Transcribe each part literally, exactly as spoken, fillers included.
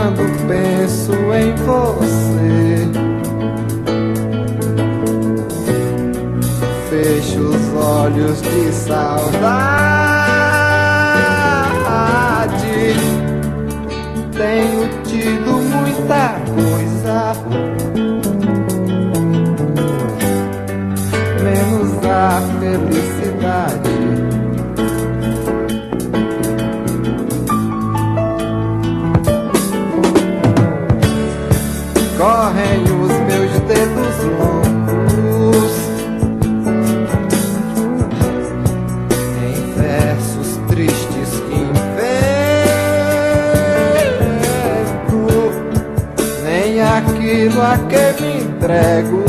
quando penso em você. Fecho os olhos de saudade. Tenho tido muita coisa, menos a felicidade. Correm os meus dedos longos em versos tristes que invento, nem aquilo a que me entrego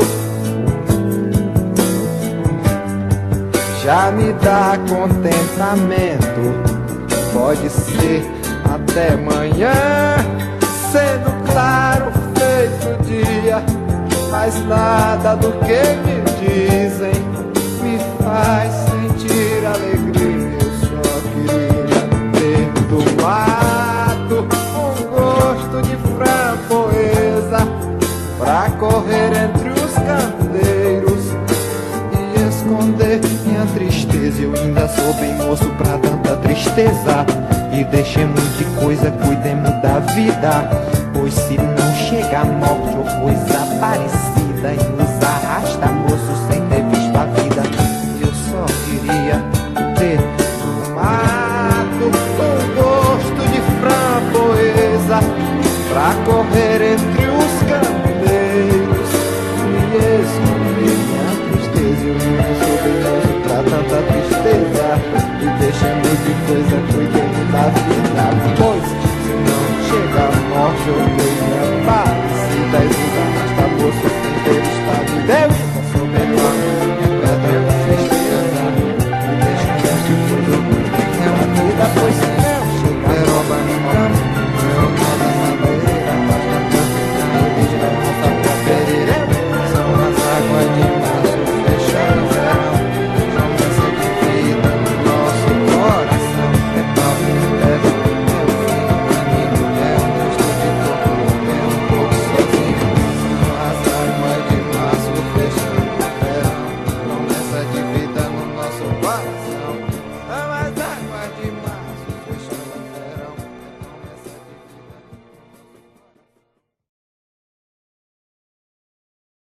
já me dá contentamento. Pode ser até amanhã, sendo claro, feito dia, mas nada do que me dizem me faz sentir alegria. Eu só queria ter tomado um gosto de framboesa pra correr entre os candeiros e esconder minha tristeza. Eu ainda sou bem moço pra tanta tristeza, e deixemos de coisa, cuidemos da vida, pois se não chega a morte ou coisa parecida, e nos arrasta moço sem ter visto a vida. Eu só queria ter tomado um gosto de framboesa pra correr entre os candeiros e esconder minha tristeza. Eu não sou bem moço pra tanta tristeza, e deixemos de coisa, cuidemos da vida, pois se não chega a morte ou